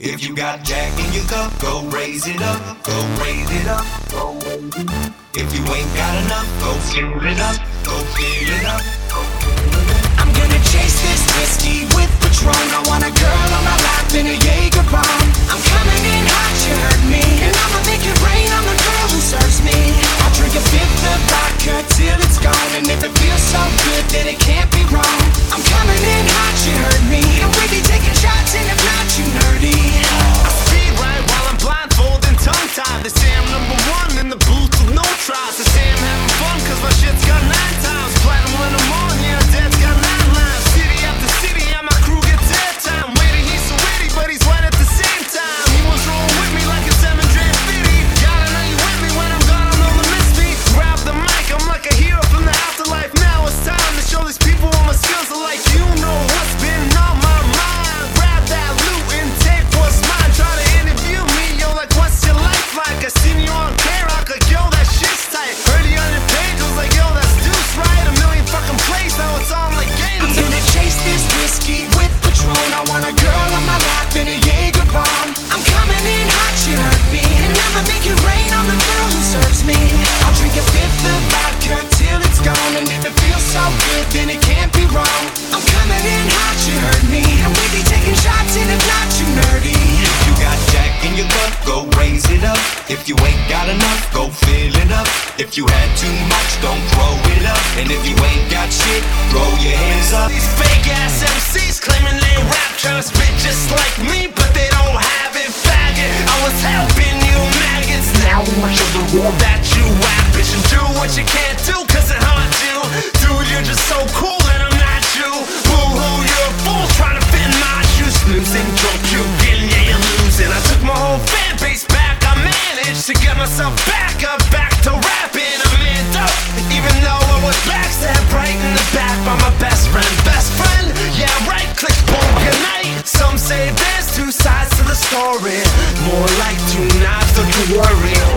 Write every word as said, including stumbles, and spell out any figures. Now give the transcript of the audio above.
If you got Jack in your cup, go raise it up, go raise it up, go raise it up. If you ain't got enough, go fill it up, go fill it up, go fill it up. I'm gonna chase this whiskey with Patron. I want a girl on my lap in a Jaeger bomb. I'm coming in hot, you heard me, and I'ma make it rain on the girl who serves me. I'll drink a fifth of vodka till it's gone, and if it feels so good, then it can't be wrong. I'm coming in hot, you heard me, and we be taking shots, and if not, you nerdy. I speed right while I'm blindfolded and tongue-tied. They say I'm number one in the booth with no tries. They say I'm having fun cause my shit's got nine times platinum when I'm on, yeah, Dead's got nine lines. City after city and my crew gets airtime. Waiting, he's so witty, but he's right at the same time. He was rolling with me like it's M and J Fitty. Gotta know you with me when I'm gone, I'll never miss me. Grab the mic, I'm like a hero from the afterlife. Now it's time to show these people what my skills are like. You know what's been on my mind. Grab that loot and take what's mine. Try to interview me, yo, like what's your life like? I seen you on K-Rock, like yo, that shit's tight. Heard you on your page, was like yo, that's Deuce, right? A million fucking plays, now it's on like games. I'm gonna chase this whiskey with Patron. I want a girl on my lap in a Jaeger bomb. I'm coming in hot, you heard me, and I'ma make it rain on the girl who serves me. I'll drink a fifth of vodka till it's gone, and if it feels so good, then it can't be wrong. I'm coming in hot, you heard me, and we be taking shots, and if not, you nerdy. If you got Jack in your cup, go raise it up. If you ain't got enough, go fill it up. If you had too much, don't throw it up. And if you ain't got shit, throw your hands up. These fake ass M Cs claiming they rap, trying to spit just like me, but they don't have it, faggot. I was helping you maggots, now much of the war that you rap, bitch, and do what you can't do, cause it haunts you. Dude, you're just so cool and I'm not you. Boo-hoo, you're a fool trying to fit in my shoes. Snoozing, drunk, you getting, yeah, you're losing. I took my whole fan base back, I managed to get myself back up, back to rapping. I'm in dope, even though I was backstabbed right in the back by my best friend. Best friend? Yeah, right, click, boom, good night. Some say there's two sides to the story, more like two knives, don't you worry.